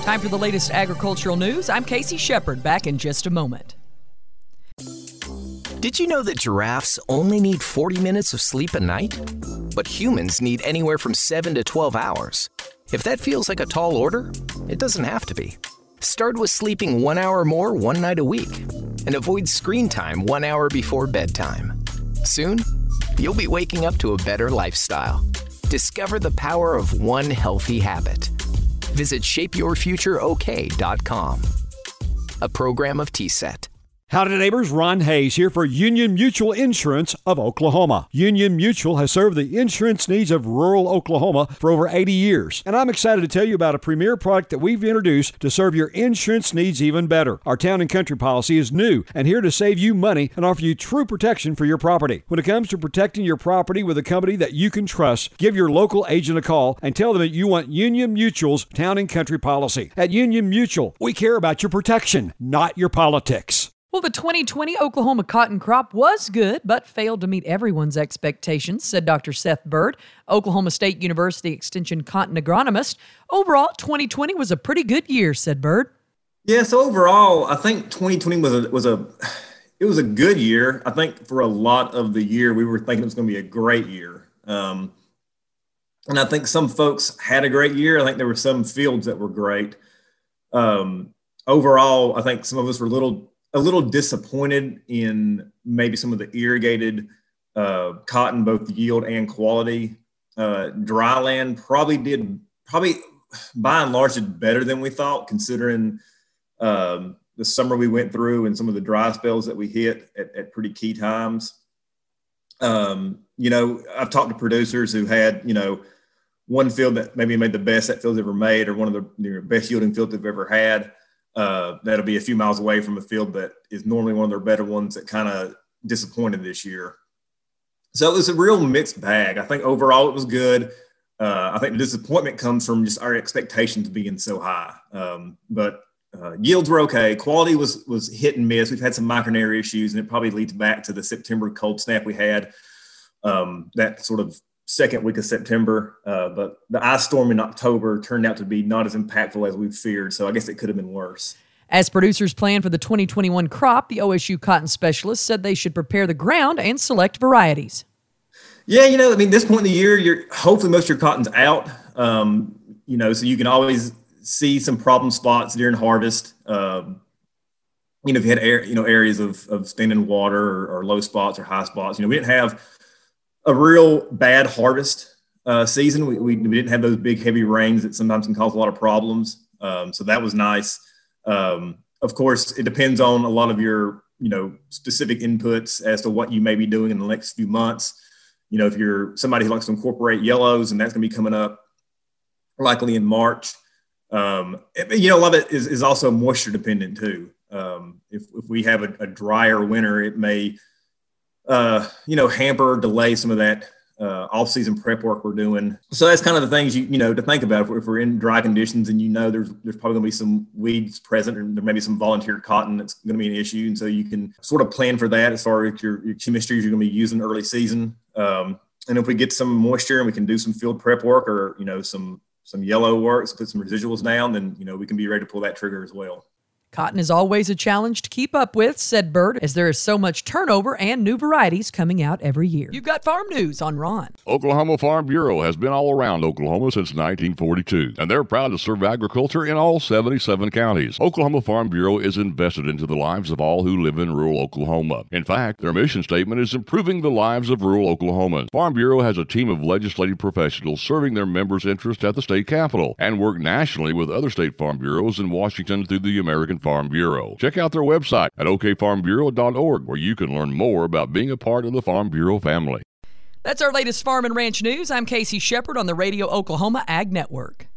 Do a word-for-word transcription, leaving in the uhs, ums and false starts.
Time for the latest agricultural news. I'm Casey Shepard, back in just a moment. Did you know that giraffes only need forty minutes of sleep a night? But humans need anywhere from seven to twelve hours. If that feels like a tall order, it doesn't have to be. Start with sleeping one hour more one night a week and avoid screen time one hour before bedtime. Soon, you'll be waking up to a better lifestyle. Discover the power of one healthy habit. Visit shape your future o k dot com. A program of T S E T. Howdy neighbors, Ron Hayes here for Union Mutual Insurance of Oklahoma. Union Mutual has served the insurance needs of rural Oklahoma for over eighty years. And I'm excited to tell you about a premier product that we've introduced to serve your insurance needs even better. Our Town and Country policy is new and here to save you money and offer you true protection for your property. When it comes to protecting your property with a company that you can trust, give your local agent a call and tell them that you want Union Mutual's Town and Country policy. At Union Mutual, we care about your protection, not your politics. Well, the twenty twenty Oklahoma cotton crop was good, but failed to meet everyone's expectations, said Doctor Seth Bird, Oklahoma State University Extension cotton agronomist. Overall, twenty twenty was a pretty good year, said Bird. Yeah, so overall, I think twenty twenty was a, was a it was a good year. I think for a lot of the year, we were thinking it was going to be a great year. Um, and I think some folks had a great year. I think there were some fields that were great. Um, overall, I think some of us were a little a little disappointed in maybe some of the irrigated uh, cotton, both yield and quality. Uh, dryland probably did, probably by and large did better than we thought, considering um, the summer we went through and some of the dry spells that we hit at, at pretty key times. Um, you know, I've talked to producers who had, you know, one field that maybe made the best that field's ever made, or one of the you know, best yielding fields they've ever had. Uh, that'll be a few miles away from a field that is normally one of their better ones that kind of disappointed this year. So it was a real mixed bag. I think overall it was good. Uh, I think the disappointment comes from just our expectations being so high. Um, but uh, yields were okay. Quality was was hit and miss. We've had some micronair issues, and it probably leads back to the September cold snap we had. Um, that sort of second week of September, uh, but the ice storm in October turned out to be not as impactful as we feared, so I guess it could have been worse. As producers plan for the twenty twenty-one crop, the O S U cotton specialist said they should prepare the ground and select varieties. Yeah, you know, I mean, this point in the year, you're hopefully most of your cotton's out, um, you know, so you can always see some problem spots during harvest. Um, you know, if you had air, you know, areas of, of standing water or, or low spots or high spots, you know, we didn't have a real bad harvest uh, season. We, we, we didn't have those big, heavy rains that sometimes can cause a lot of problems. Um, so that was nice. Um, of course, it depends on a lot of your, you know, specific inputs as to what you may be doing in the next few months. You know, if you're somebody who likes to incorporate yellows, and that's going to be coming up likely in March. Um, it, you know, a lot of it is, is also moisture dependent too. Um, if, if we have a, a drier winter, it may, Uh, you know, hamper or delay some of that uh, off-season prep work we're doing. So that's kind of the things you you know to think about if we're, if we're in dry conditions, and you know there's there's probably going to be some weeds present, or there may be some volunteer cotton that's going to be an issue, and so you can sort of plan for that as far as your, your chemistries you're going to be using early season. Um, and if we get some moisture and we can do some field prep work, or you know some some yellow work, so put some residuals down, then you know we can be ready to pull that trigger as well. Cotton is always a challenge to keep up with, said Bird, as there is so much turnover and new varieties coming out every year. You've got farm news on Ron. Oklahoma Farm Bureau has been all around Oklahoma since nineteen forty-two, and they're proud to serve agriculture in all seventy-seven counties. Oklahoma Farm Bureau is invested into the lives of all who live in rural Oklahoma. In fact, their mission statement is improving the lives of rural Oklahomans. Farm Bureau has a team of legislative professionals serving their members' interests at the state capitol, and work nationally with other state farm bureaus in Washington through the American Farm Bureau. Check out their website at o k farm bureau dot org, where you can learn more about being a part of the Farm Bureau family. That's our latest farm and ranch news. I'm Casey Shepard on the Radio Oklahoma Ag Network.